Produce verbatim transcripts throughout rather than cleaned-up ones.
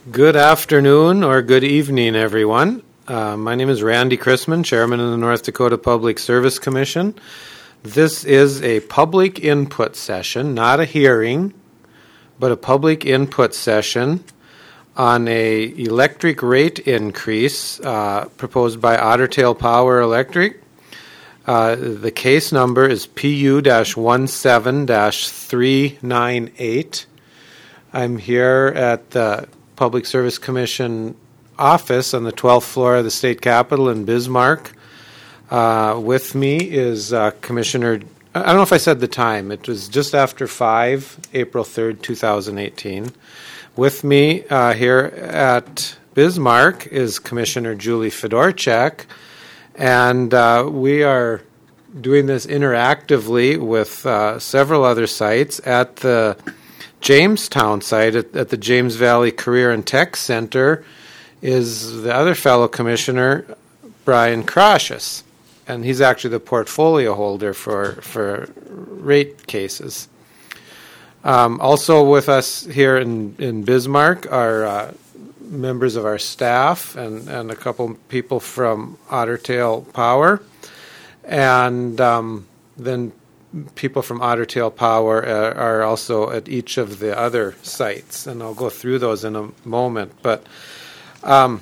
Good afternoon or good evening, everyone. Uh, my name is Randy Chrisman, Chairman of the North Dakota Public Service Commission. This is a public input session, not a hearing, but a public input session on a electric rate increase uh, proposed by Otter Tail Power Electric. Uh, the case number is P U seventeen dash three nine eight. I'm here at the Public Service Commission office on the twelfth floor of the state capitol in Bismarck. Uh, with me is uh, Commissioner, I don't know if I said the time, it was just after five, April third, two thousand eighteen. With me uh, here at Bismarck is Commissioner Julie Fedorchak, and uh, we are doing this interactively with uh, several other sites at the Jamestown site at, at the James Valley Career and Tech Center is the other fellow commissioner, Brian Crocious, and he's actually the portfolio holder for, for rate cases. Um, also with us here in, in Bismarck are uh, members of our staff and, and a couple people from Otter Tail Power, and um, then people from Otter Tail Power uh, are also at each of the other sites, and I'll go through those in a moment. But um,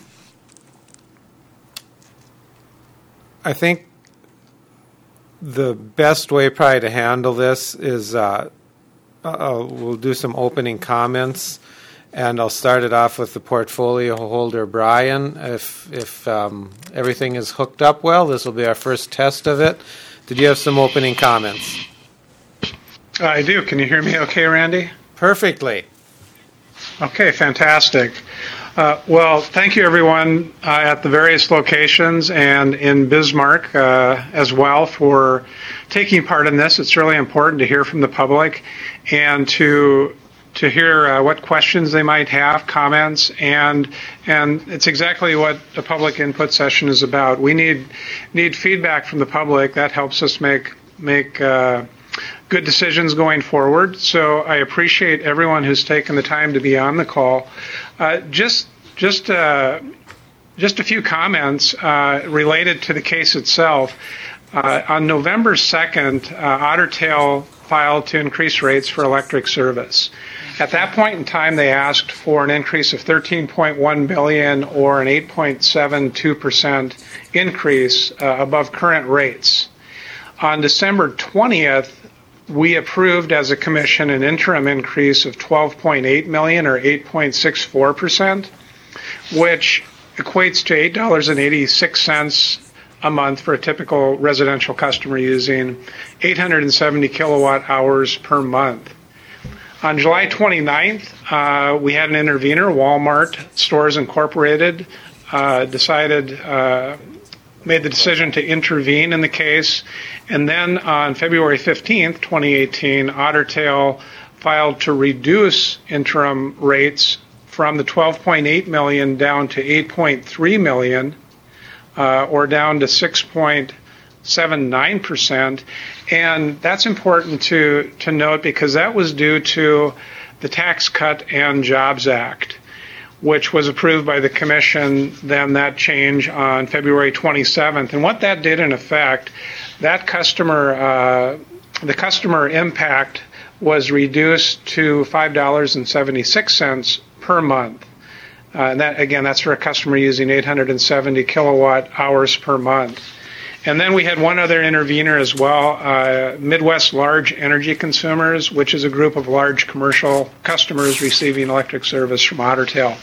I think the best way probably to handle this is uh, uh, we'll do some opening comments, and I'll start it off with the portfolio holder, Brian. If, if um, everything is hooked up well, this will be our first test of it. Did you have some opening comments? I do. Can you hear me okay, Randy? Perfectly. Okay, fantastic. Uh, well, thank you, everyone, uh, at the various locations and in Bismarck uh, as well for taking part in this. It's really important to hear from the public and to to hear uh, what questions they might have, comments, and and it's exactly what the public input session is about. We need need feedback from the public. That helps us make make uh, good decisions going forward. So I appreciate everyone who's taken the time to be on the call. Uh, just just uh, just a few comments uh, related to the case itself. Uh, on November second, uh, Otter Tail filed to increase rates for electric service. At that point in time, they asked for an increase of thirteen point one billion dollars or an eight point seven two percent increase uh, above current rates. On December twentieth, we approved as a commission an interim increase of twelve point eight million dollars or eight point six four percent, which equates to eight dollars and eighty-six cents a month for a typical residential customer using eight hundred seventy kilowatt hours per month. On July twenty-ninth, uh, we had an intervener, Walmart Stores Incorporated, uh, decided, uh, made the decision to intervene in the case. And then on February fifteenth, twenty eighteen, Otter Tail filed to reduce interim rates from the twelve point eight million dollars down to eight point three million dollars, uh, or down to six point seven nine percent, and that's important to, to note because that was due to the Tax Cut and Jobs Act, which was approved by the Commission, then that change on February twenty-seventh. And what that did in effect, that customer, uh, the customer impact was reduced to five dollars and seventy-six cents per month. Uh, and that, again, that's for a customer using eight hundred seventy kilowatt hours per month. And then we had one other intervener as well, uh, Midwest Large Energy Consumers, which is a group of large commercial customers receiving electric service from Otter Tail.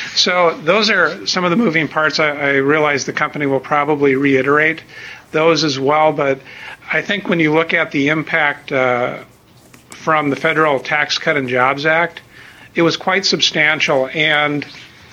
So those are some of the moving parts. I, I realize the company will probably reiterate those as well, but I think when you look at the impact uh, from the Federal Tax Cut and Jobs Act, it was quite substantial. And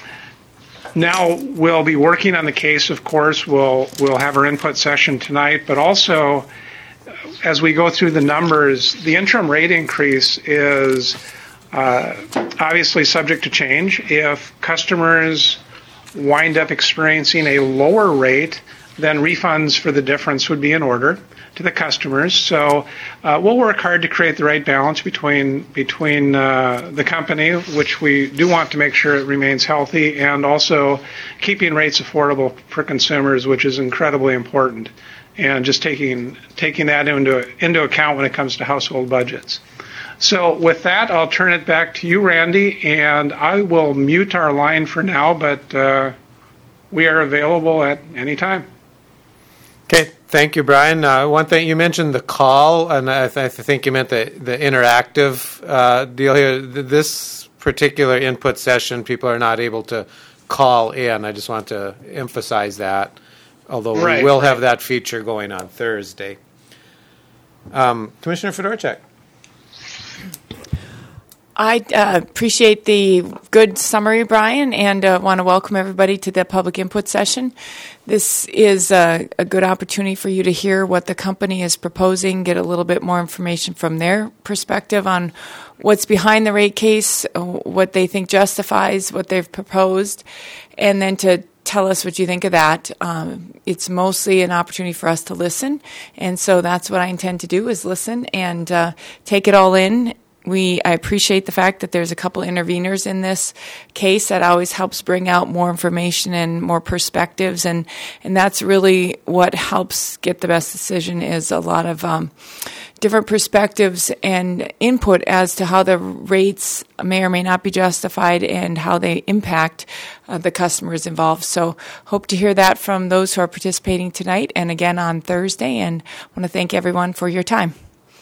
now we'll be working on the case, of course. We'll we'll have our input session tonight, but also as we go through the numbers, the interim rate increase is uh, obviously subject to change. If customers wind up experiencing a lower rate then refunds for the difference would be in order to the customers. So uh, we'll work hard to create the right balance between between uh, the company, which we do want to make sure it remains healthy, and also keeping rates affordable for consumers, which is incredibly important, and just taking taking that into into account when it comes to household budgets. So with that, I'll turn it back to you, Randy, and I will mute our line for now, but uh, we are available at any time. Okay, thank you, Brian. Uh, one thing, you mentioned the call, and I, th- I think you meant the, the interactive uh, deal here. This particular input session, people are not able to call in. I just want to emphasize that, although right, we will right. have that feature going on Thursday. Um, Commissioner Fedorchak. I uh, appreciate the good summary, Brian, and uh, want to welcome everybody to the public input session. This is a, a good opportunity for you to hear what the company is proposing, get a little bit more information from their perspective on what's behind the rate case, what they think justifies what they've proposed, and then to tell us what you think of that. Um, it's mostly an opportunity for us to listen, and so that's what I intend to do, is listen and uh, take it all in. We I appreciate the fact that there's a couple interveners in this case. That always helps bring out more information and more perspectives, and, and that's really what helps get the best decision, is a lot of um, different perspectives and input as to how the rates may or may not be justified and how they impact uh, the customers involved. So hope to hear that from those who are participating tonight and again on Thursday, and want to thank everyone for your time.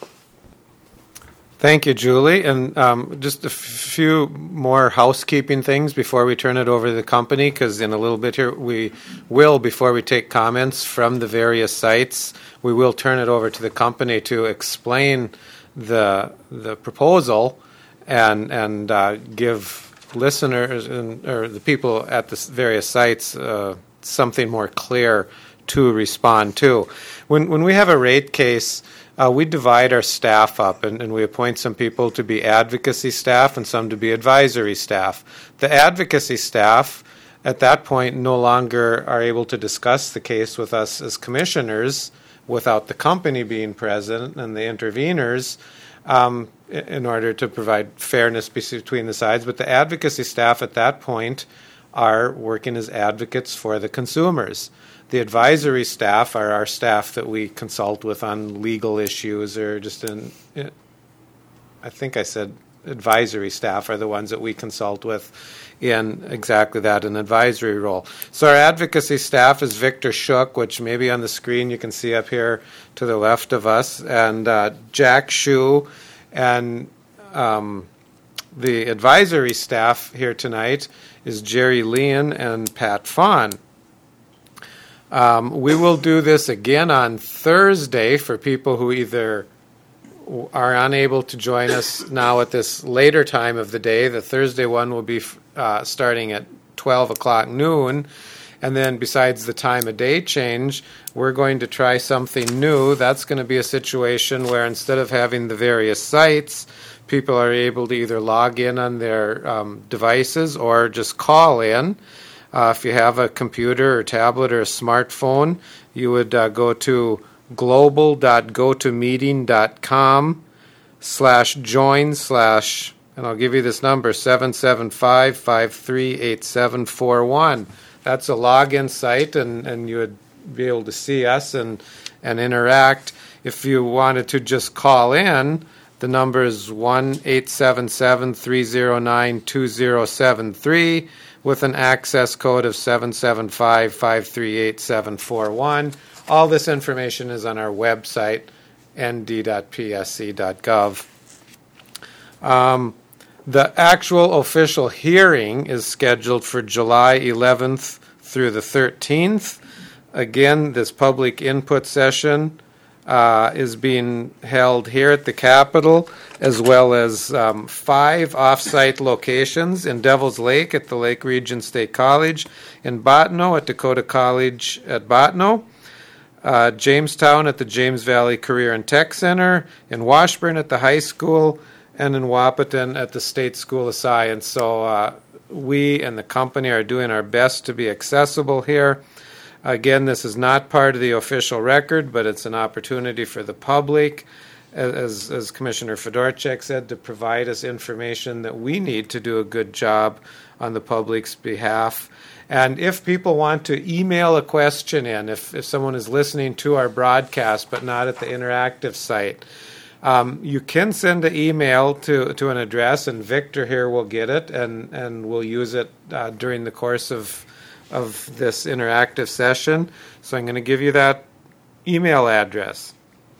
Thank you, Julie. And um, just a f- few more housekeeping things before we turn it over to the company, because in a little bit here we will, before we take comments from the various sites, we will turn it over to the company to explain the the proposal and and uh, give listeners and, or the people at the various sites uh, something more clear to respond to. When when we have a rate case, Uh, we divide our staff up, and, and we appoint some people to be advocacy staff and some to be advisory staff. The advocacy staff, at that point, no longer are able to discuss the case with us as commissioners without the company being present and the interveners um, in order to provide fairness between the sides. But the advocacy staff at that point are working as advocates for the consumers. The advisory staff are our staff that we consult with on legal issues, or just in, I think I said advisory staff are the ones that we consult with in exactly that, an advisory role. So our advocacy staff is Victor Shook, which maybe on the screen you can see up here to the left of us, and uh, Jack Shu, and um, the advisory staff here tonight is Jerry Leon and Pat Fawn. Um, we will do this again on Thursday for people who either are unable to join us now at this later time of the day. The Thursday one will be uh, starting at twelve o'clock noon. And then besides the time of day change, we're going to try something new. That's going to be a situation where instead of having the various sites, people are able to either log in on their um, devices or just call in. Uh, if you have a computer or tablet or a smartphone, you would uh, go to global.gotomeeting.com slash join slash, and I'll give you this number, seven seven five, five three eight seven four one. That's a login site, and, and you would be able to see us and, and interact. If you wanted to just call in, the number is one eight seven seven, three zero nine, two zero seven three with an access code of seven seven five, five three eight seven four one. All this information is on our website, n d dot p s c dot gov. Um, the actual official hearing is scheduled for July eleventh through the thirteenth. Again, this public input session uh, is being held here at the Capitol, as well as um, five off-site locations: in Devils Lake at the Lake Region State College, in Bottineau at Dakota College at Bottineau, uh, Jamestown at the James Valley Career and Tech Center, in Washburn at the high school, and in Wahpeton at the State School of Science. So uh, we and the company are doing our best to be accessible here. Again, this is not part of the official record, but it's an opportunity for the public, as, as Commissioner Fedorchak said, to provide us information that we need to do a good job on the public's behalf. And if people want to email a question in, if, if someone is listening to our broadcast but not at the interactive site, um, you can send an email to, to an address, and Victor here will get it, and, and we'll use it uh, during the course of of this interactive session. So I'm going to give you that email address.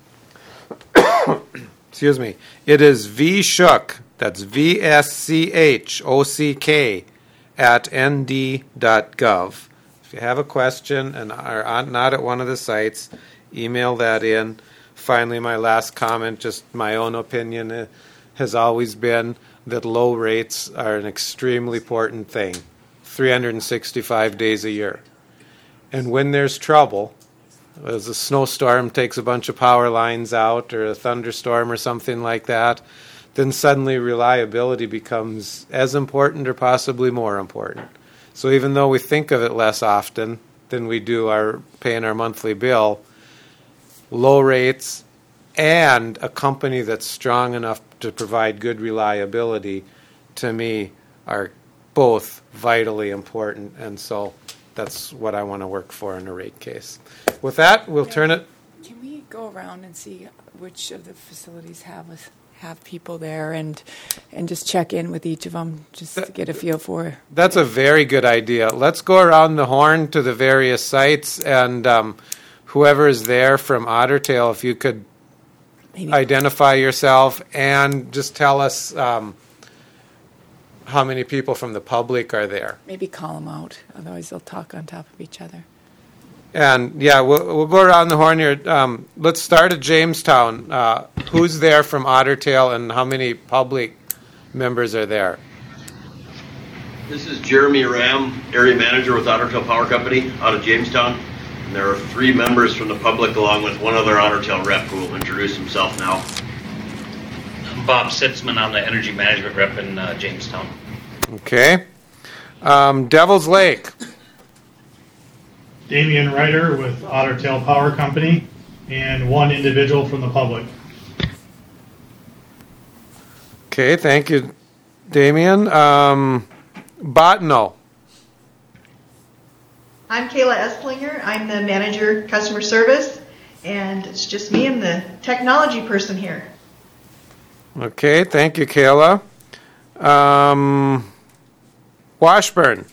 Excuse me. It is vshook, that's V S C H O C K, at n d dot gov. If you have a question and are not at one of the sites, email that in. Finally, my last comment, just my own opinion, has always been that low rates are an extremely important thing, three hundred sixty-five days a year. And when there's trouble, as a snowstorm takes a bunch of power lines out, or a thunderstorm or something like that, then suddenly reliability becomes as important or possibly more important. So even though we think of it less often than we do our paying our monthly bill, low rates and a company that's strong enough to provide good reliability, to me, are both vitally important, and so that's what I want to work for in a rate case. With that, we'll turn it. Can we go around and see which of the facilities have us, have people there, and and just check in with each of them, just that, to get a feel for? That's a very good idea. Let's go around the horn to the various sites, and um, whoever is there from Otter Tail, if you could Maybe. identify yourself and just tell us Um, how many people from the public are there. Maybe call them out, otherwise they'll talk on top of each other. And yeah, we'll, we'll go around the horn here. Um, let's start at Jamestown. Uh, who's there from Otter Tail, and how many public members are there? This is Jeremy Ram, area manager with Otter Tail Power Company out of Jamestown. And there are three members from the public along with one other Otter Tail rep who will introduce himself now. Bob Sitzman, I'm the energy management rep in uh, Jamestown. Okay. Um, Devil's Lake. Damian Ryder with Otter Tail Power Company, and one individual from the public. Okay, thank you, Damian. Um, Botno. I'm Kayla Esplinger. I'm the manager customer service, and it's just me. I'm the technology person here. Okay, thank you, Kayla. Um, Washburn.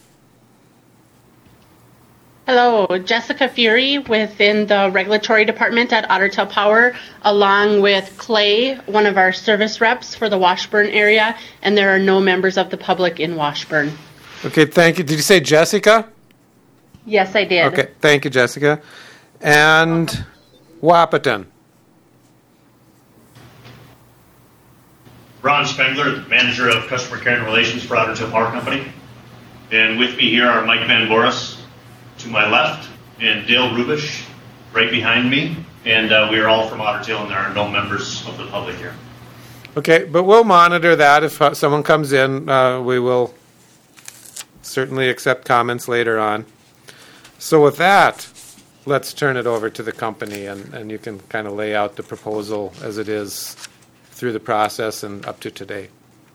Hello, Jessica Fury within the regulatory department at Otter Tail Power, along with Clay, one of our service reps for the Washburn area, and there are no members of the public in Washburn. Okay, thank you. Did you say Jessica? Yes, I did. Okay, thank you, Jessica. And Wahpeton. Ron Spengler, manager of customer care and relations for Otter Tail Power Company. And with me here are Mike Van Boris to my left and Dale Rubish right behind me. And uh, we are all from Otter Tail, and there are no members of the public here. Okay, but we'll monitor that. If uh, someone comes in, uh, we will certainly accept comments later on. So with that, let's turn it over to the company, and, and you can kind of lay out the proposal as it is through the process and up to today.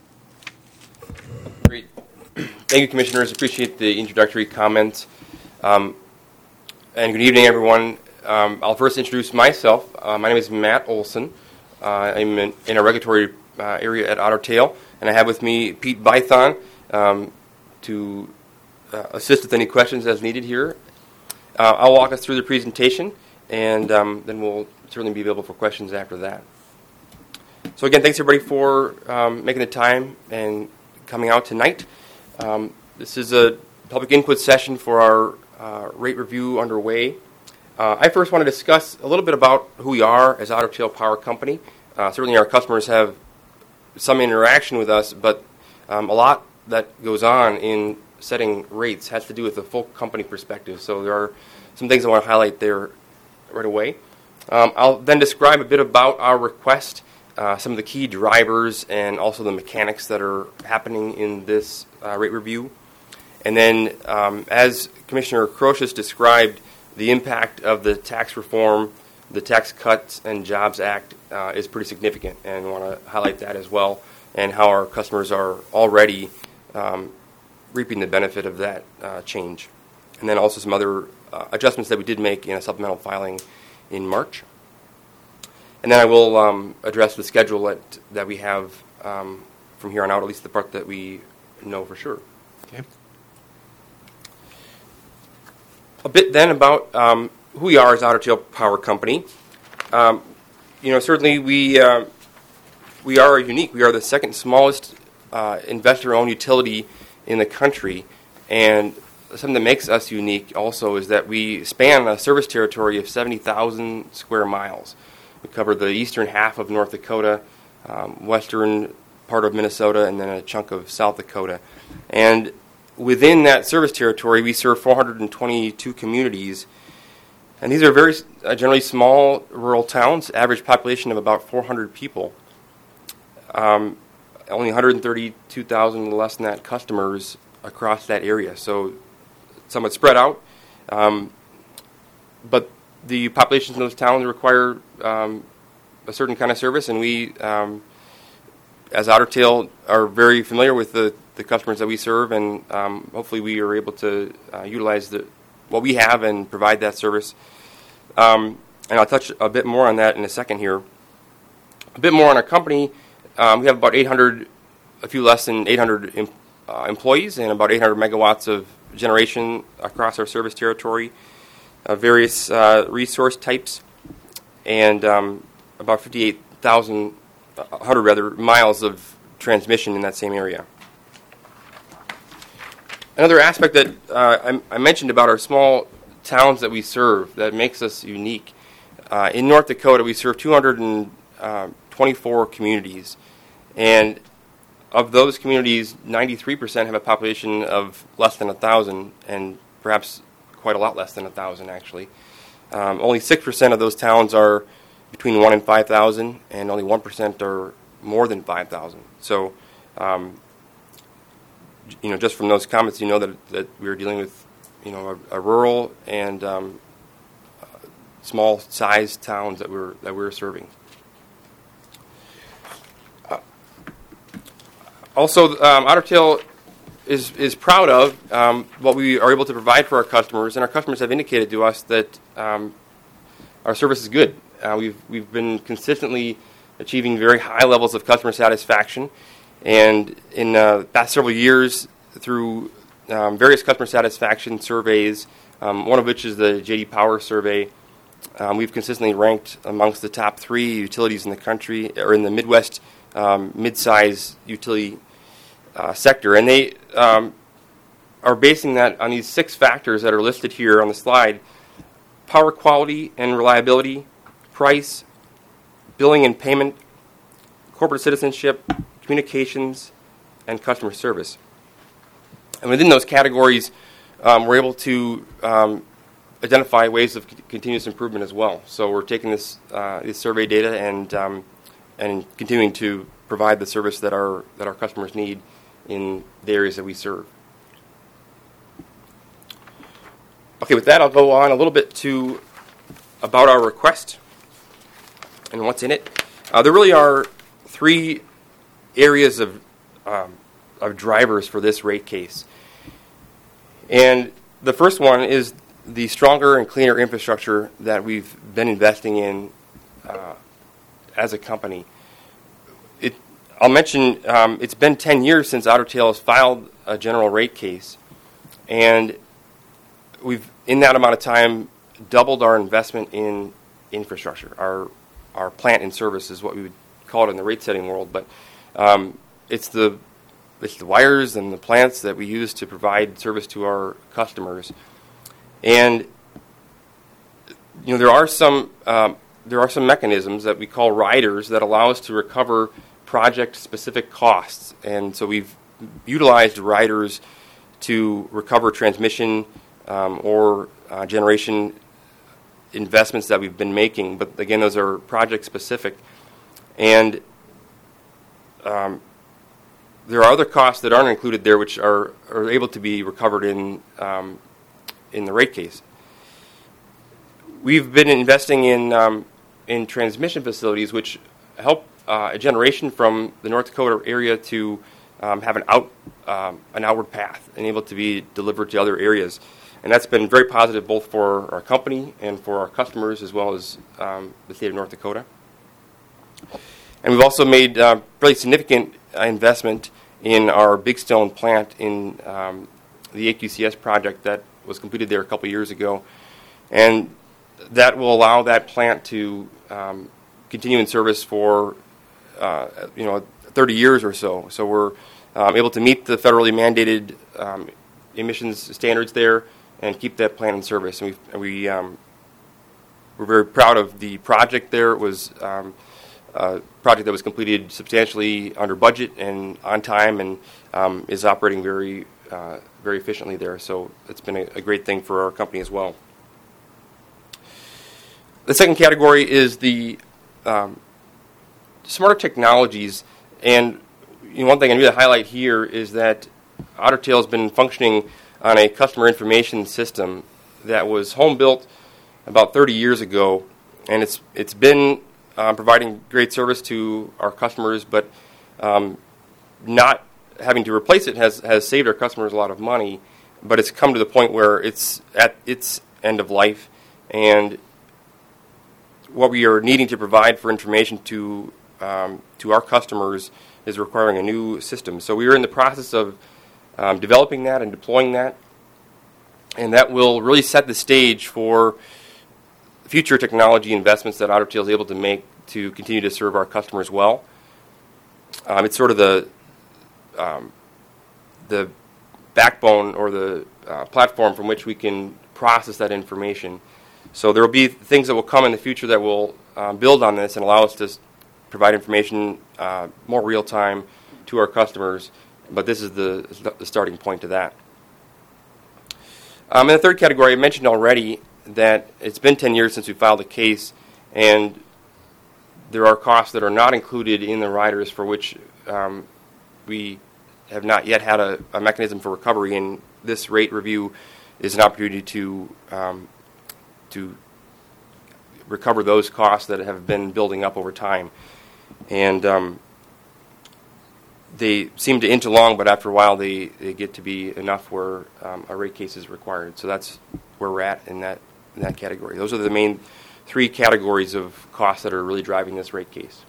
Great. Thank you, Commissioners. Appreciate the introductory comments. Um, and good evening, everyone. Um, I'll first introduce myself. Uh, my name is Matt Olson. Uh, I'm in, in a regulatory uh, area at Otter Tail, and I have with me Pete Bython um, to uh, assist with any questions as needed here. Uh, I'll walk us through the presentation, and um, then we'll certainly be available for questions after that. So again, thanks everybody for um, making the time and coming out tonight. Um, this is a public input session for our uh, rate review underway. Uh, I first want to discuss a little bit about who we are as Otter Tail Power Company. Uh, certainly our customers have some interaction with us, but um, a lot that goes on in setting rates has to do with the full company perspective. So there are some things I want to highlight there right away. Um, I'll then describe a bit about our request, uh, some of the key drivers, and also the mechanics that are happening in this uh, rate review. And then, um, as Commissioner Crocius described, the impact of the tax reform, the Tax Cuts and Jobs Act uh, is pretty significant, and I want to highlight that as well, and how our customers are already um, reaping the benefit of that uh, change. And then also some other uh, adjustments that we did make in a supplemental filing in March. And then I will um, address the schedule that, that we have um, from here on out, at least the part that we know for sure. Okay. A bit then about um, who we are as Otter Tail Power Company. Um, you know, certainly we uh, we are unique. We are the second smallest uh, investor-owned utility in the country, and something that makes us unique also is that we span a service territory of seventy thousand square miles. We cover the eastern half of North Dakota, um, western part of Minnesota, and then a chunk of South Dakota. And within that service territory, we serve four hundred twenty-two communities. And these are very uh, generally small rural towns, average population of about four hundred people. Um, only one hundred thirty-two thousand less than that customers across that area. So somewhat spread out. Um, but the populations in those towns require um, a certain kind of service, and we, um, as Otter Tail, are very familiar with the, the customers that we serve, and um, hopefully we are able to uh, utilize the, what we have and provide that service. Um, and I'll touch a bit more on that in a second here. A bit more on our company. Um, we have about eight hundred, a few less than eight hundred em, uh, employees, and about eight hundred megawatts of generation across our service territory, uh, various uh, resource types, and um, about fifty-eight thousand, one hundred rather, miles of transmission in that same area. Another aspect that uh, I, I mentioned about our small towns that we serve that makes us unique. Uh, in North Dakota, we serve two hundred twenty-four communities, and of those communities, ninety-three percent have a population of less than one thousand, and perhaps quite a lot less than one thousand, actually. Um, only six percent of those towns are between one and five thousand, and only one percent are more than five thousand. So, um, you know, just from those comments, you know that, that we're dealing with, you know, a, a rural and um, uh, small-sized towns that we're that we're serving. Uh, also, um, Otter Tail is is proud of um, what we are able to provide for our customers, and our customers have indicated to us that um, our service is good. Uh, we've we've been consistently achieving very high levels of customer satisfaction, and in uh, the past several years, through um, various customer satisfaction surveys, um, one of which is the J D Power survey, um, we've consistently ranked amongst the top three utilities in the country, or in the Midwest um, mid-size utility uh, sector, and they um, are basing that on these six factors that are listed here on the slide: power quality and reliability, price, billing and payment, corporate citizenship, communications, and customer service. And within those categories, um, we're able to um, identify ways of c- continuous improvement as well. So we're taking this uh, this survey data and um, and continuing to provide the service that our that our customers need in the areas that we serve. Okay, with that, I'll go on a little bit to about our request and what's in it. Uh, there really are three areas of um, of drivers for this rate case. And the first one is the stronger and cleaner infrastructure that we've been investing in uh, as a company. It, I'll mention um, it's been ten years since Otter Tail has filed a general rate case, and we've, in that amount of time, doubled our investment in infrastructure. Our our plant in service is what we would call it in the rate setting world, but um, it's the it's the wires and the plants that we use to provide service to our customers. And you know, there are some um, there are some mechanisms that we call riders that allow us to recover project-specific costs, and so we've utilized riders to recover transmission um, or uh, generation investments that we've been making. But again, those are project-specific, and um, there are other costs that aren't included there, which are, are able to be recovered in um, in the rate case. We've been investing in um, in transmission facilities, which help uh, a generation from the North Dakota area to um, have an out um, an outward path and able to be delivered to other areas. And that's been very positive both for our company and for our customers, as well as um, the state of North Dakota. And we've also made uh, really significant investment in our Big Stone plant in um, the A Q C S project that was completed there a couple years ago. And that will allow that plant to um, continue in service for uh, you know thirty years or so. So we're um, able to meet the federally mandated um, emissions standards there and keep that plant in service. And we we um, we're very proud of the project there. It was um, a project that was completed substantially under budget and on time, and um, is operating very uh, very efficiently there. So it's been a, a great thing for our company as well. The second category is the um, smarter technologies, and you know, one thing I need to highlight here is that Otter Tail has been functioning on a customer information system that was home built about thirty years ago, and it's it's been um, providing great service to our customers, but um, not having to replace it has has saved our customers a lot of money. But it's come to the point where it's at its end of life, and what we are needing to provide for information to um, to our customers is requiring a new system. So we are in the process of um, developing that and deploying that, and that will really set the stage for future technology investments that Otter Tail is able to make to continue to serve our customers well. Um, it's sort of the um, the backbone or the uh, platform from which we can process that information. So there will be things that will come in the future that will um, build on this and allow us to s- provide information uh, more real time to our customers. But this is the, the starting point to that. Um, in the third category, I mentioned already that it's been ten years since we filed a case, and there are costs that are not included in the riders for which um, we have not yet had a, a mechanism for recovery, and this rate review is an opportunity to um, to recover those costs that have been building up over time. And um, they seem to inch along, but after a while they, they get to be enough where um, a rate case is required. So that's where we're at in that in that category. Those are the main three categories of costs that are really driving this rate case.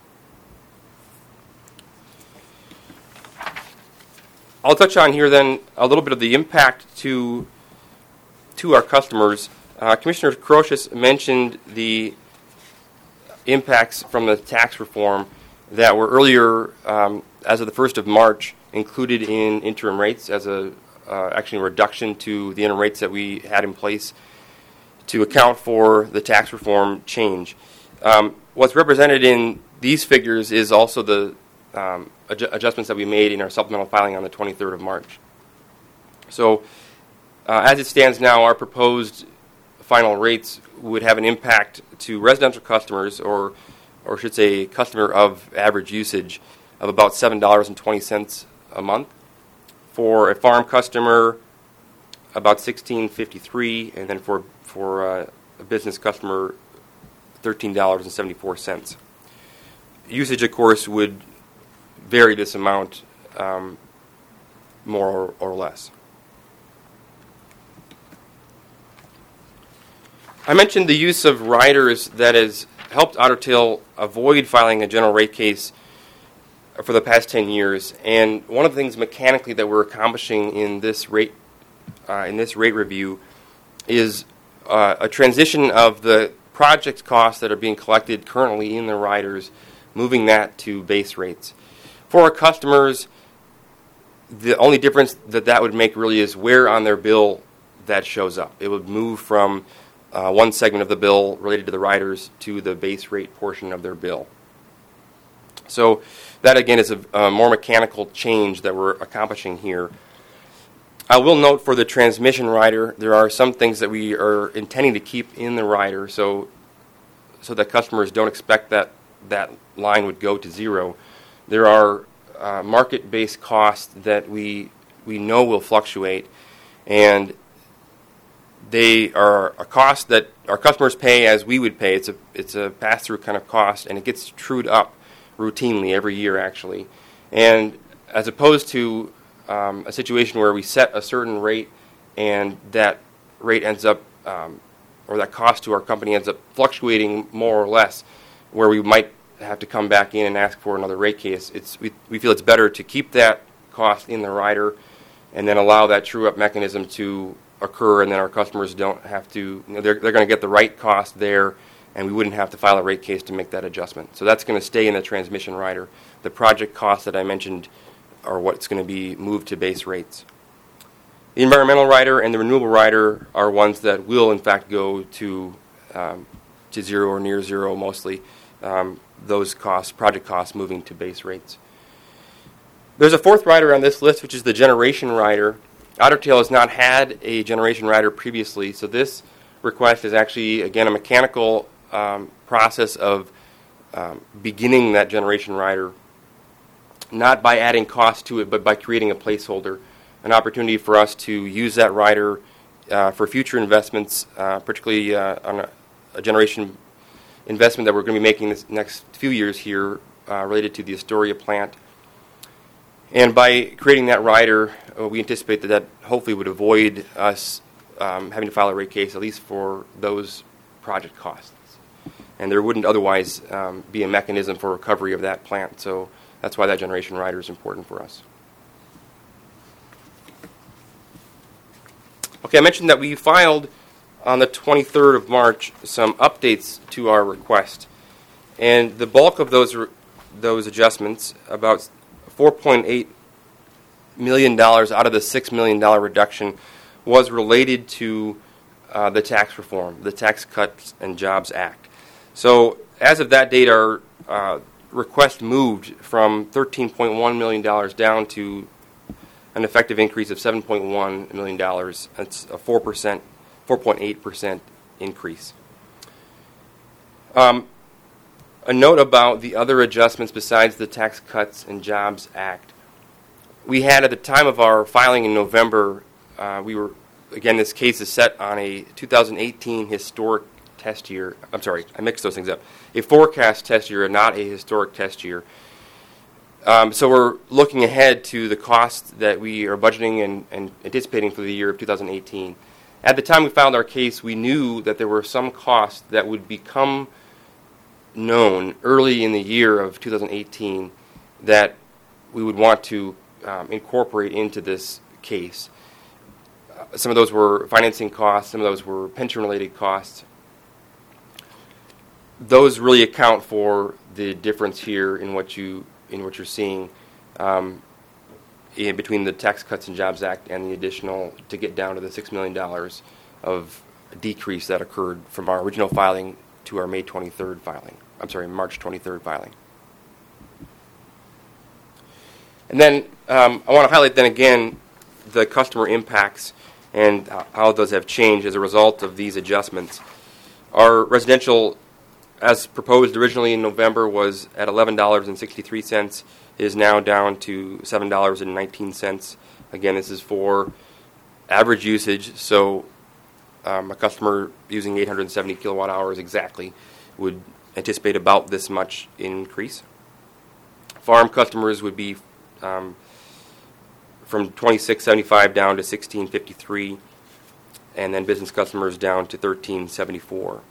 I'll touch on here then a little bit of the impact to to our customers. Uh, Commissioner Crotius mentioned the impacts from the tax reform that were earlier, um, as of the first of March, included in interim rates as a uh, actually a reduction to the interim rates that we had in place to account for the tax reform change. Um, what's represented in these figures is also the um, adju- adjustments that we made in our supplemental filing on the twenty-third of March. So, uh, as it stands now, our proposed final rates would have an impact to residential customers, or or I should say customer of average usage, of about seven dollars and twenty cents a month. For a farm customer, about sixteen dollars and fifty-three cents, and then for, for uh, a business customer, thirteen dollars and seventy-four cents. Usage, of course, would vary this amount um, more or, or less. I mentioned the use of riders that has helped Otter Tail avoid filing a general rate case for the past ten years, and one of the things mechanically that we're accomplishing in this rate uh, in this rate review is uh, a transition of the project costs that are being collected currently in the riders, moving that to base rates. For our customers, the only difference that that would make really is where on their bill that shows up. It would move from Uh, one segment of the bill related to the riders to the base rate portion of their bill. So that, again, is a, a more mechanical change that we're accomplishing here. I will note for the transmission rider, there are some things that we are intending to keep in the rider so so that customers don't expect that that line would go to zero. There are uh, market-based costs that we we know will fluctuate, and they are a cost that our customers pay as we would pay. It's a it's a pass-through kind of cost, and it gets trued up routinely every year, actually. And as opposed to um, a situation where we set a certain rate and that rate ends up, um, or that cost to our company ends up fluctuating more or less, where we might have to come back in and ask for another rate case. It's we, we feel it's better to keep that cost in the rider and then allow that true-up mechanism to occur, and then our customers don't have to, you know, they're, they're going to get the right cost there, and we wouldn't have to file a rate case to make that adjustment. So that's going to stay in the transmission rider. The project costs that I mentioned are what's going to be moved to base rates. The environmental rider and the renewable rider are ones that will, in fact, go to um, to zero or near zero mostly. Um, those costs, project costs, moving to base rates. There's a fourth rider on this list, which is the generation rider. Otter Tail has not had a generation rider previously, so this request is actually, again, a mechanical um, process of um, beginning that generation rider, not by adding cost to it, but by creating a placeholder, an opportunity for us to use that rider uh, for future investments, uh, particularly uh, on a, a generation investment that we're going to be making this next few years here uh, related to the Astoria plant. And by creating that rider, uh, we anticipate that that hopefully would avoid us um, having to file a rate case, at least for those project costs. And there wouldn't otherwise um, be a mechanism for recovery of that plant. So that's why that generation rider is important for us. Okay, I mentioned that we filed on the twenty-third of March some updates to our request. And the bulk of those re- those adjustments, about four point eight million dollars out of the six million dollars reduction, was related to uh, the tax reform, the Tax Cuts and Jobs Act. So as of that date, our uh, request moved from thirteen point one million dollars down to an effective increase of seven point one million dollars. That's a four percent, four point eight percent increase. Um, a note about the other adjustments besides the Tax Cuts and Jobs Act. We had, at the time of our filing in November, uh, we were, again, this case is set on a two thousand eighteen historic test year. I'm sorry, I mixed those things up. A forecast test year, not a historic test year. Um, so we're looking ahead to the costs that we are budgeting and, and anticipating for the year of two thousand eighteen. At the time we filed our case, we knew that there were some costs that would become known early in the year of two thousand eighteen that we would want to um, incorporate into this case. Uh, some of those were financing costs, some of those were pension-related costs. Those really account for the difference here in what you in what you're seeing um, in between the Tax Cuts and Jobs Act and the additional to get down to the six million dollars of decrease that occurred from our original filing to our May twenty-third filing. I'm sorry, March twenty-third filing. And then um, I want to highlight then again the customer impacts and how those have changed as a result of these adjustments. Our residential, as proposed originally in November, was at eleven dollars and sixty-three cents. It is now down to seven dollars and nineteen cents. Again, this is for average usage, so um, a customer using eight hundred seventy kilowatt hours exactly would anticipate about this much increase. Farm customers would be um, from twenty-six seventy-five down to sixteen fifty-three, and then business customers down to thirteen seventy-four.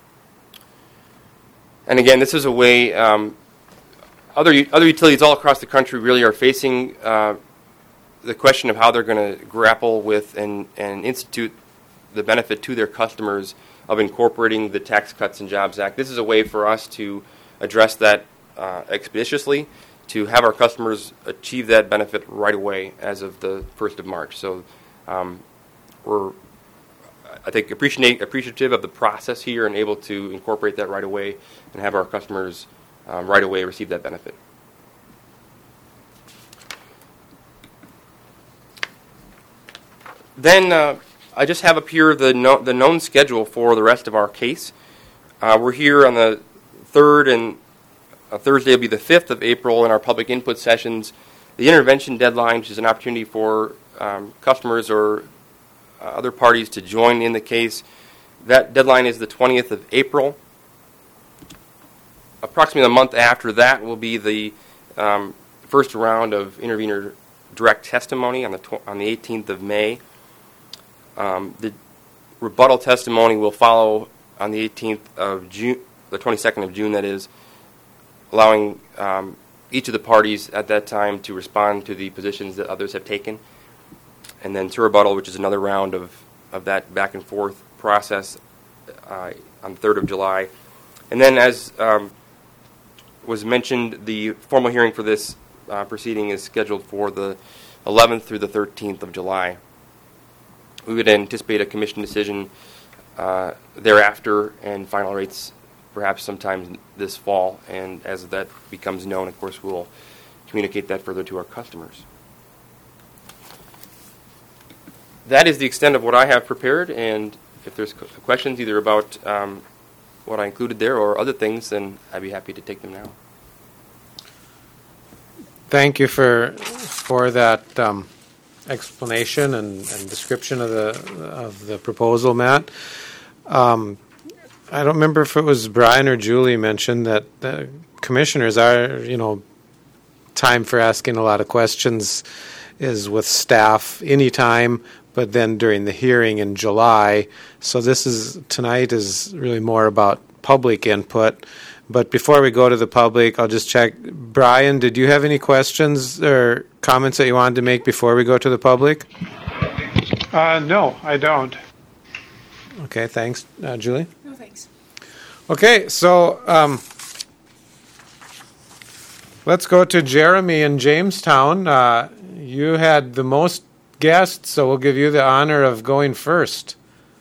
And again, this is a way um, other other utilities all across the country really are facing uh, the question of how they're going to grapple with and, and institute the benefit to their customers of incorporating the Tax Cuts and Jobs Act. This is a way for us to address that uh, expeditiously, to have our customers achieve that benefit right away as of the first of March. So um, we're I think appreciate, appreciative of the process here and able to incorporate that right away and have our customers um, right away receive that benefit. Then uh, I just have up here the no, the known schedule for the rest of our case. Uh, we're here on the third, and uh, Thursday will be the fifth of April in our public input sessions. the intervention deadline, which is an opportunity for um, customers or uh, other parties to join in the case. That deadline is the twentieth of April. Approximately a month after that will be the um, first round of intervener direct testimony on the tw- on the eighteenth of May. Um, the rebuttal testimony will follow on the eighteenth of June, the twenty-second of June, that is, allowing um, each of the parties at that time to respond to the positions that others have taken. And then to rebuttal, which is another round of, of that back and forth process uh, on the third of July. And then, as um, was mentioned, the formal hearing for this uh, proceeding is scheduled for the eleventh through the thirteenth of July. We would anticipate a commission decision uh, thereafter and final rates perhaps sometime this fall. And as that becomes known, of course, we'll communicate that further to our customers. That is the extent of what I have prepared, and if there's questions either about um, what I included there or other things, then I'd be happy to take them now. Thank you for for that um, explanation and, and description of the of the proposal, Matt. Um, I don't remember if it was Brian or Julie mentioned that the commissioners are, you know, time for asking a lot of questions is with staff anytime, but then during the hearing in July. So this is tonight is really more about public input. But before we go to the public, I'll just check. Brian, did you have any questions or comments that you wanted to make before we go to the public? Uh, no, I don't. Okay, thanks. Uh, Julie? No, thanks. Okay, so um, let's go to Jeremy in Jamestown. Uh, you had the most guests, so we'll give you the honor of going first.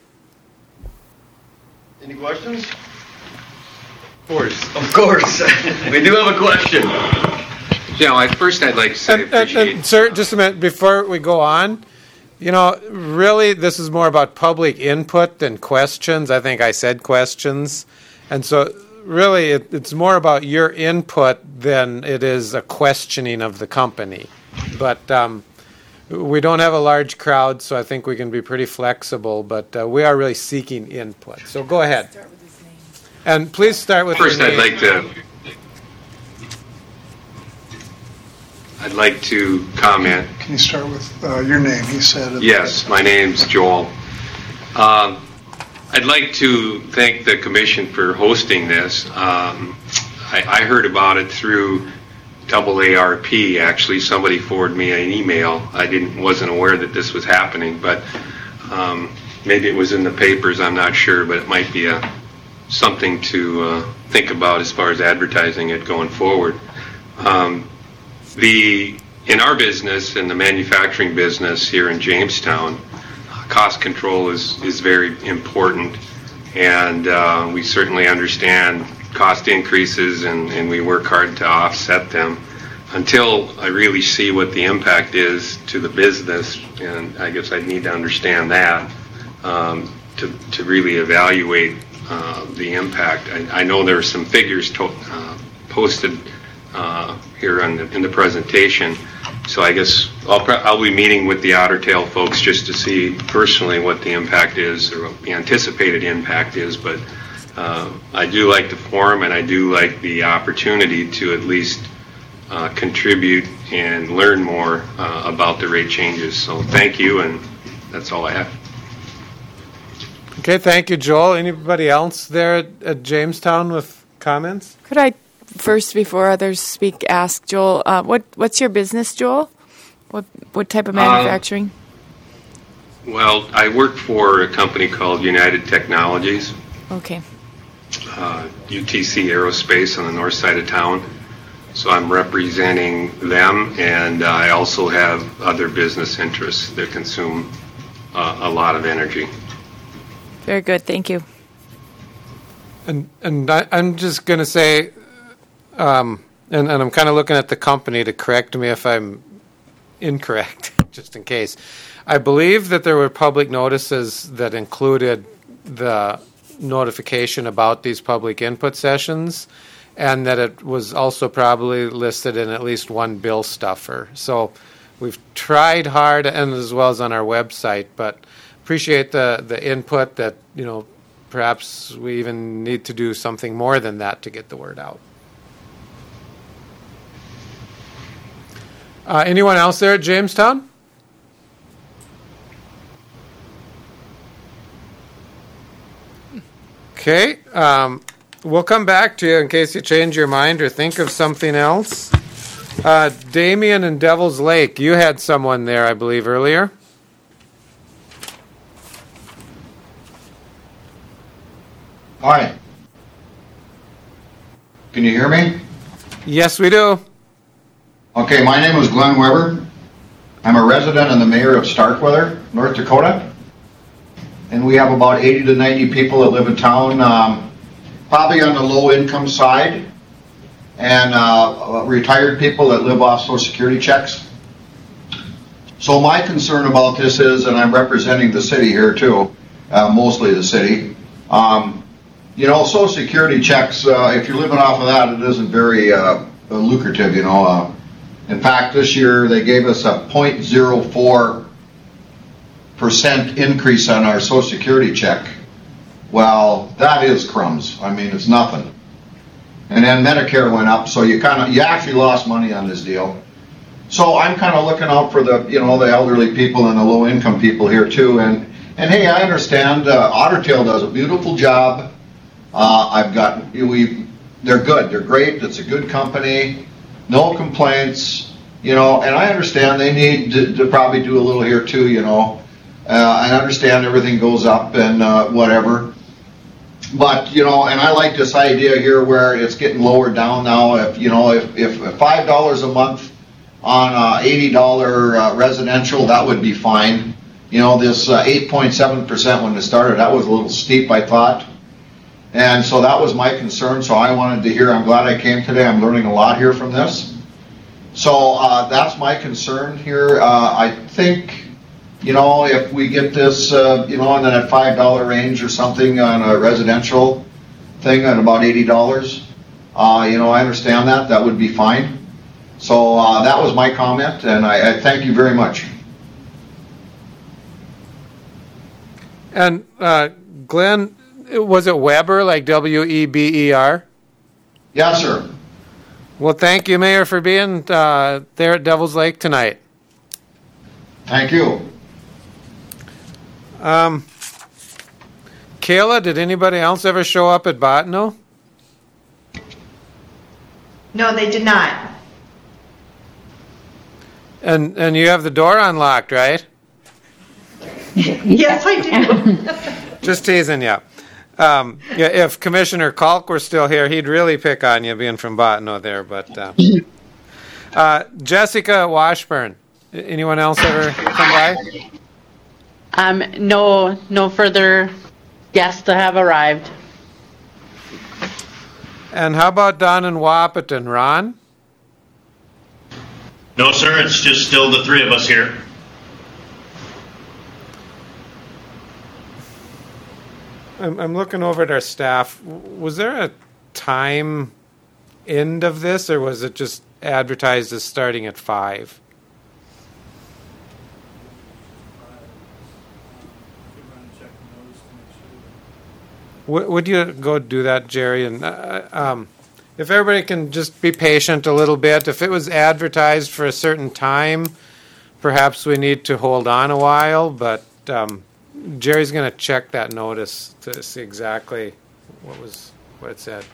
Any questions? Of course. Of course. We do have a question. Yeah, well, first I'd like to say and, appreciate... and, and, sir, just a minute before we go on. You know, really, this is more about public input than questions. I think I said questions. And so, really, it, it's more about your input than it is a questioning of the company. But um, we don't have a large crowd, so I think we can be pretty flexible. But uh, we are really seeking input. So go ahead. And please start with First, your name. I'd like to... I'd like to comment. Can you start with uh, your name? He said. Yes, my name's Joel. Um, I'd like to thank the commission for hosting this. Um, I, I heard about it through double A R P. Actually, somebody forwarded me an email. I didn't wasn't aware that this was happening, but um, maybe it was in the papers. I'm not sure, but it might be a something to uh, think about as far as advertising it going forward. Um, The in our business, in the manufacturing business here in Jamestown, cost control is, is very important, and uh, we certainly understand cost increases, and, and we work hard to offset them. Until I really see what the impact is to the business, and I guess I need to understand that um, to, to really evaluate uh, the impact. I, I know there are some figures to, uh, posted Uh, here on the, in the presentation, so I guess I'll, I'll be meeting with the Otter Tail folks just to see personally what the impact is or what the anticipated impact is. But uh, I do like the forum, and I do like the opportunity to at least uh, contribute and learn more uh, about the rate changes. So thank you, and that's all I have. Okay, thank you, Joel. Anybody else there at, at Jamestown with comments? Could I first, before others speak, ask Joel, uh, what what's your business, Joel? What what type of manufacturing? Um, well, I work for a company called United Technologies. Okay. Uh, U T C Aerospace on the north side of town. So I'm representing them, and uh, I also have other business interests that consume uh, a lot of energy. Very good, thank you. And and I, I'm just going to say, um, and, and I'm kind of looking at the company to correct me if I'm incorrect, just in case. I believe that there were public notices that included the notification about these public input sessions, and that it was also probably listed in at least one bill stuffer. So we've tried hard, and as well as on our website, but appreciate the, the input that, you know, perhaps we even need to do something more than that to get the word out. Uh, anyone else there at Jamestown? Okay, um, we'll come back to you in case you change your mind or think of something else. Uh, Damien and Devil's Lake, you had someone there, I believe, earlier. Hi. Can you hear me? Yes, we do. Okay, my name is Glenn Weber. I'm a resident and the mayor of Starkweather, North Dakota. And we have about eighty to ninety people that live in town, um, probably on the low income side, and uh, retired people that live off Social Security checks. So my concern about this is, and I'm representing the city here too, uh, mostly the city, um, you know, Social Security checks, uh, if you're living off of that, it isn't very uh, lucrative, you know. Uh, in fact, this year they gave us a zero point zero four percent increase on our Social Security check. Well, that is crumbs. I mean, it's nothing. And then Medicare went up, so you kind of you actually lost money on this deal. So I'm kind of looking out for the you know the elderly people and the low income people here too. And and hey, I understand uh, Otter Tail does a beautiful job. Uh, I've got we they're good. They're great. It's a good company. No complaints. You know, and I understand they need to, to probably do a little here too. You know. Uh, I understand everything goes up and uh, whatever, but you know, and I like this idea here where it's getting lowered down now. If you know, if, if five dollars a month on uh, eighty dollar uh, residential, that would be fine. You know, this uh, eight point seven percent when it started, that was a little steep, I thought, and so that was my concern. So I wanted to hear. I'm glad I came today. I'm learning a lot here from this. So uh, that's my concern here. Uh, I think. You know, if we get this, uh, you know, in that five dollar range or something on a residential thing at about eighty dollars, uh, you know, I understand that. That would be fine. So uh, that was my comment, and I, I thank you very much. And uh, Glenn, was it Weber, like W E B E R? Yes, sir. Well, thank you, Mayor, for being uh, there at Devil's Lake tonight. Thank you. Um, Kayla, did anybody else ever show up at Bottineau? No, they did not. And and you have the door unlocked, right? Yes, I do. Just teasing you. Um, yeah, if Commissioner Kalk were still here, he'd really pick on you being from Bottineau there. But uh, uh, Jessica Washburn, anyone else ever come by? Um, no, no further guests have arrived. And how about Don and Wahpeton, Ron? No, sir. It's just still the three of us here. I'm, I'm looking over at our staff. Was there a time end of this, or was it just advertised as starting at five? Would you go do that, Jerry? And uh, um, if everybody can just be patient a little bit. If it was advertised for a certain time, perhaps we need to hold on a while. But um, Jerry's going to check that notice to see exactly what was what it said.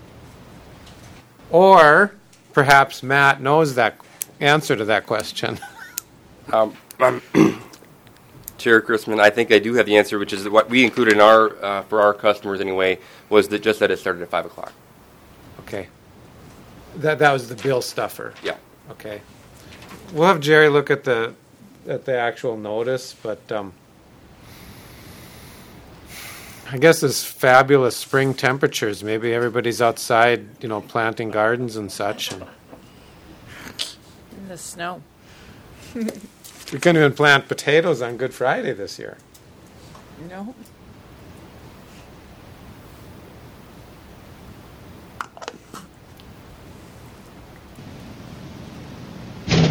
Or perhaps Matt knows that answer to that question. um, um Chair Chrisman, I think I do have the answer, which is what we included in our, uh, for our customers anyway, was that just that it started at five o'clock. Okay. That that was the bill stuffer. Yeah. Okay. We'll have Jerry look at the at the actual notice, but um, I guess it's fabulous spring temperatures. Maybe everybody's outside, you know, planting gardens and such. And in the snow. we couldn't even plant potatoes on Good Friday this year. No.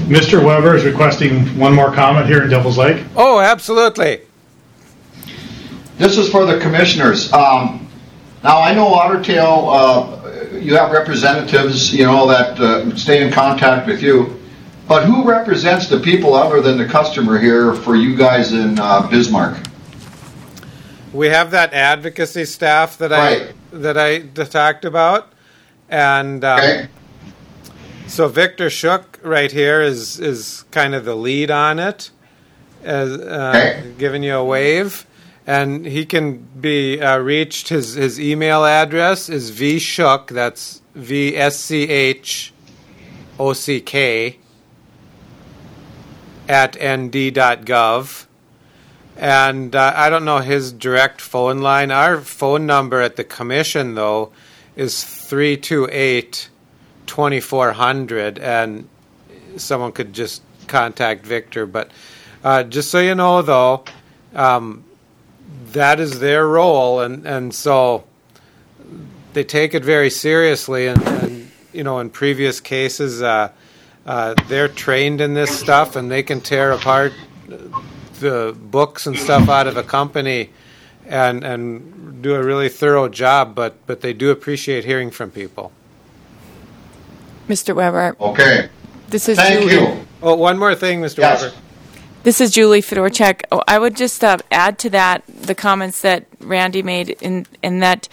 Mister Weber is requesting one more comment here in Devil's Lake. Oh, absolutely. This is for the commissioners. Um, now, I know Otter Tail, uh, you have representatives, you know, that uh, stay in contact with you. But who represents the people other than the customer here for you guys in uh, Bismarck? We have that advocacy staff that right. I that I talked about, and um, okay. so Victor Shook right here is is kind of the lead on it, as uh, okay. giving you a wave, and he can be uh, reached. His his email address is vshook. That's V S C H O C K at N D dot gov. And uh, I don't know his direct phone line. Our phone number at the commission, though, is three two eight, two four zero zero, and someone could just contact Victor. But uh, just so you know, though, um, that is their role, and, and so they take it very seriously. And, and you know, in previous cases, uh, uh, they're trained in this stuff, and they can tear apart the books and stuff out of a company and and do a really thorough job, but but they do appreciate hearing from people. Mister Weber. Okay. This is Thank Julie. you. Oh, one more thing, Mister Yes. Weber. This is Julie Fedorchak. Oh, I would just uh, add to that the comments that Randy made in in that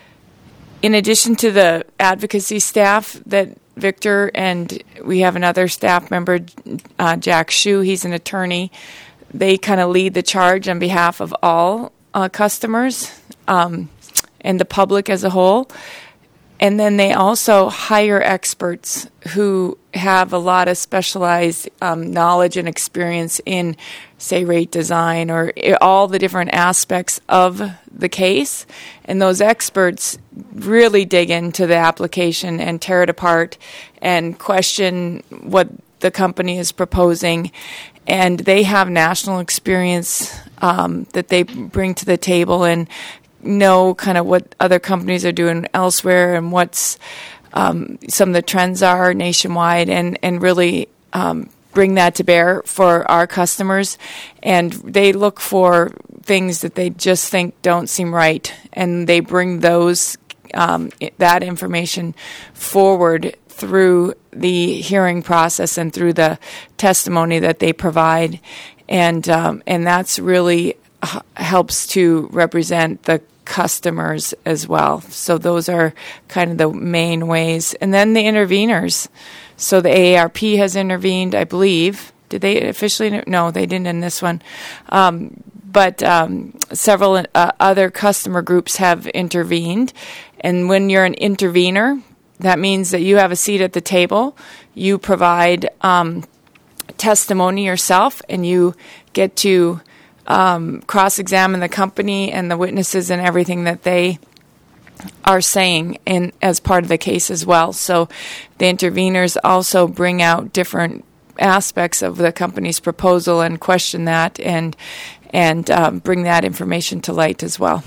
in addition to the advocacy staff that Victor and we have another staff member, uh, Jack Shue, he's an attorney. They kind of lead the charge on behalf of all uh, customers um, and the public as a whole. And then they also hire experts who have a lot of specialized um, knowledge and experience in, say, rate design or all the different aspects of the case. And those experts really dig into the application and tear it apart and question what the company is proposing. And they have national experience um, that they bring to the table and know kind of what other companies are doing elsewhere and what's um, some of the trends are nationwide, and, and really um, bring that to bear for our customers. And they look for things that they just think don't seem right, and they bring those um, that information forward through the hearing process and through the testimony that they provide, and um, and that's really h- helps to represent the customers as well. So those are kind of the main ways. And then the interveners. So the A A R P has intervened, I believe. Did they officially? Inter- no, they didn't in this one. Um, but um, several uh, other customer groups have intervened. And when you're an intervener, that means that you have a seat at the table. You provide um, testimony yourself, and you get to um, cross-examine the company and the witnesses and everything that they are saying in as part of the case as well. So the interveners also bring out different aspects of the company's proposal and question that and and um, bring that information to light as well.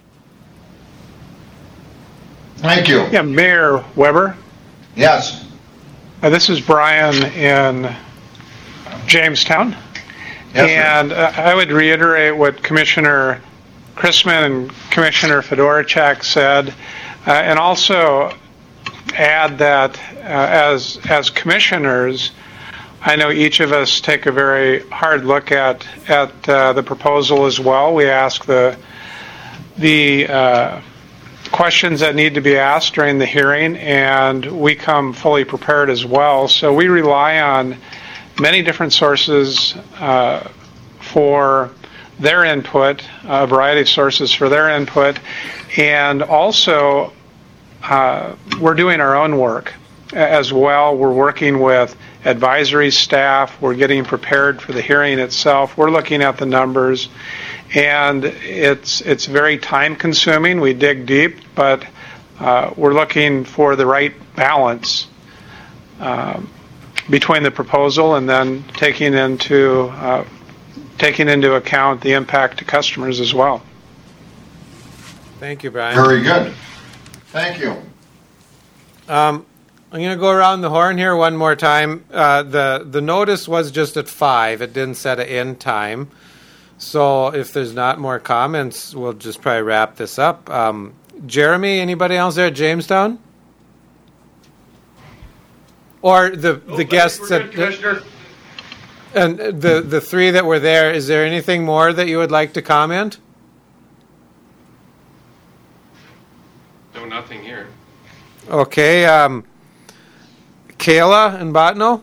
Thank you. Yeah, Mayor Weber. Yes. Uh, this is Brian in Jamestown. Yes, and uh, I would reiterate what Commissioner Chrisman and Commissioner Fedorchak said, uh, and also add that uh, as as commissioners, I know each of us take a very hard look at at uh, the proposal as well. We ask the the uh, questions that need to be asked during the hearing, and we come fully prepared as well. So we rely on many different sources uh, for their input, a variety of sources for their input, and also uh, we're doing our own work as well. We're working with advisory staff. We're getting prepared for the hearing itself. We're looking at the numbers, and it's it's very time consuming. We dig deep, but uh, we're looking for the right balance um, between the proposal and then taking into uh, taking into account the impact to customers as well. Thank you, Brian. Very good. Thank you. Um, I'm going to go around the horn here one more time. Uh, the the notice was just at five. It didn't set an end time. So if there's not more comments, we'll just probably wrap this up. Um, Jeremy, anybody else there at Jamestown? Or the Nope, the guests good, at Commissioner. and the the three that were there. Is there anything more that you would like to comment? No, nothing here. Okay, um, Kayla and Botno.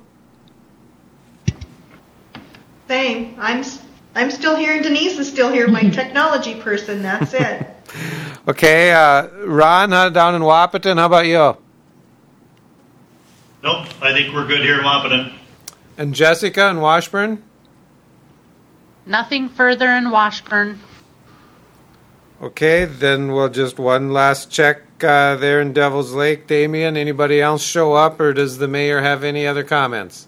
Same. I'm s- I'm still here, and Denise is still here. My technology person. That's it. Okay, uh, Ron uh, down in Wahpeton. How about you? Nope, I think we're good here in Wahpeton. And Jessica in Washburn. Nothing further in Washburn. Okay, then we'll just one last check uh, there in Devil's Lake. Damien, anybody else show up, or does the mayor have any other comments?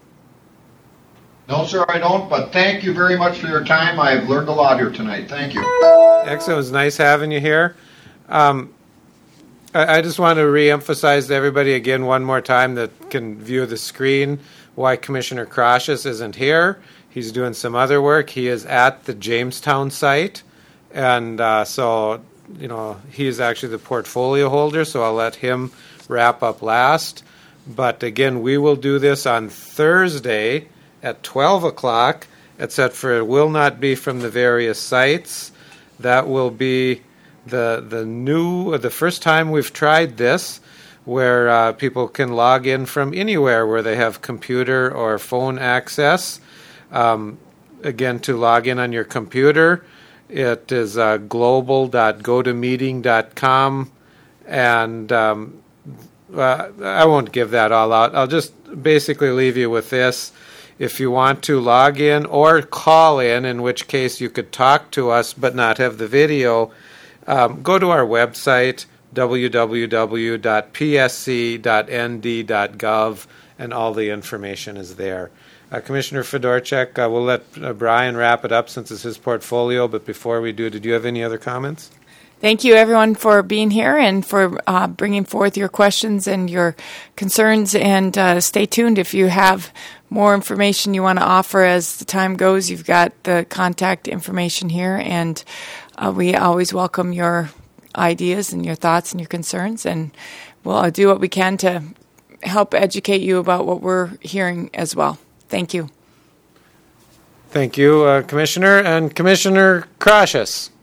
No, sir, I don't, but thank you very much for your time. I've learned a lot here tonight. Thank you. Excellent. It was nice having you here. Um, I, I just want to reemphasize to everybody again one more time that can view the screen why Commissioner Crocius isn't here. He's doing some other work. He is at the Jamestown site, and uh, so, you know, he is actually the portfolio holder, so I'll let him wrap up last. But again, we will do this on Thursday at twelve o'clock, except for it will not be from the various sites. That will be the the new, the first time we've tried this, where uh, people can log in from anywhere where they have computer or phone access. Um, again, to log in on your computer, it is uh, global dot go to meeting dot com, and um, uh, I won't give that all out. I'll just basically leave you with this. If you want to log in or call in, in which case you could talk to us but not have the video, um, go to our website, w w w dot p s c dot n d dot gov, and all the information is there. Uh, Commissioner Fedorchak, uh, we'll let uh, Brian wrap it up since it's his portfolio, but before we do, did you have any other comments? Thank you, everyone, for being here and for uh, bringing forth your questions and your concerns. And uh, stay tuned if you have more information you want to offer as the time goes. You've got the contact information here, and uh, we always welcome your ideas and your thoughts and your concerns. And we'll do what we can to help educate you about what we're hearing as well. Thank you. Thank you, uh, Commissioner. And Commissioner Crocius.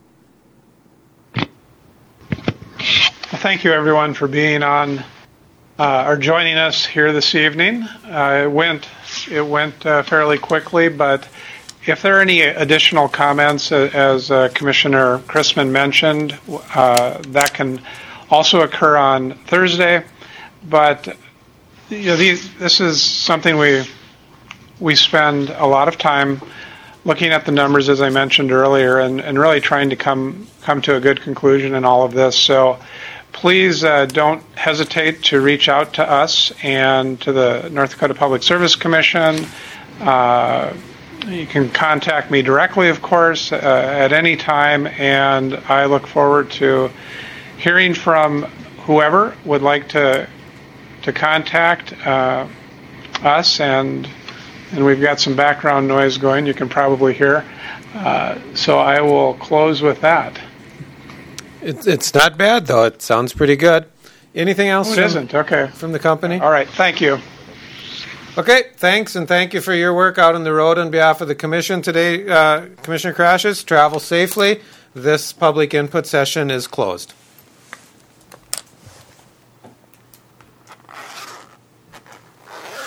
Well, thank you, everyone, for being on uh, or joining us here this evening. Uh, it went it went uh, fairly quickly, but if there are any additional comments, uh, as uh, Commissioner Chrisman mentioned, uh, that can also occur on Thursday. But you know, these, this is something we we spend a lot of time looking at the numbers, as I mentioned earlier, and, and really trying to come come to a good conclusion in all of this. So please uh, don't hesitate to reach out to us and to the North Dakota Public Service Commission. Uh, you can contact me directly, of course, uh, at any time, and I look forward to hearing from whoever would like to to contact uh, us. And and we've got some background noise going, you can probably hear. Uh, so I will close with that. It's it's not bad, though. It sounds pretty good. Anything else? Oh, it from, isn't. Okay. From the company? All right. Thank you. Okay. Thanks, and thank you for your work out on the road on behalf of the Commission today. Uh, Commissioner Crocius, travel safely. This public input session is closed.